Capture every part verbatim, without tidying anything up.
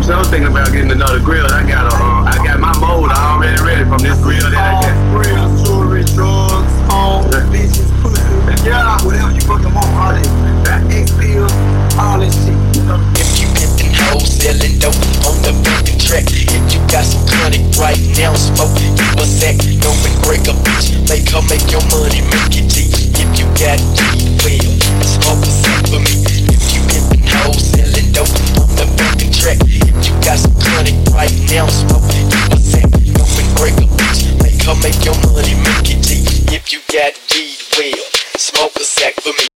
So I'm thinking about getting another grill. I got a, uh, I got my mold already ready from this grill that I got. Grills, jewelry, drugs, home, bitches, pussy, yeah, whatever you fucking want, all that. That X pills, all that shit. If you getting hoes selling dope on the fucking track, if you got some chronic right now, smoke you a sack, no and break a bitch, make her make your money, make it G. If you got G, well, smoke a sack for me. If you getting hoes selling dope on the fucking track, if you got some chronic right now, smoke you a sack, no and break a bitch, make her make your money, make it G. If you got weed, well, smoke a sack for me.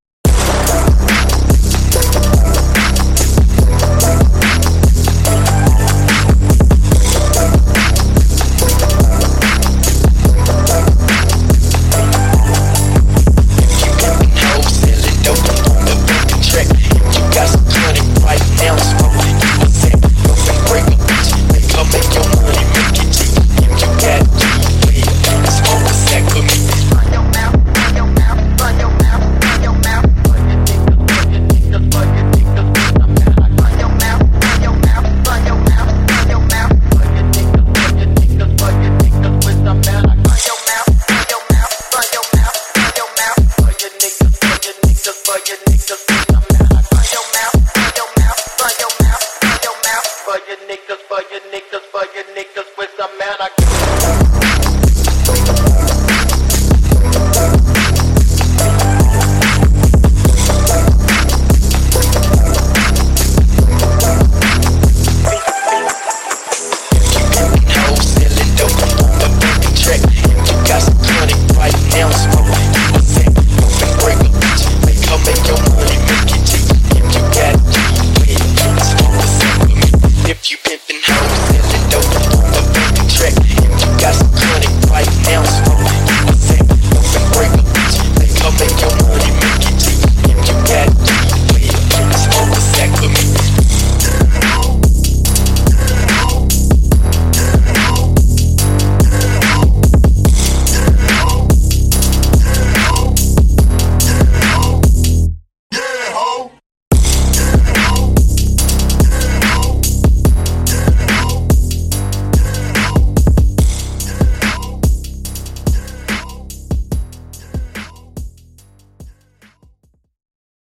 You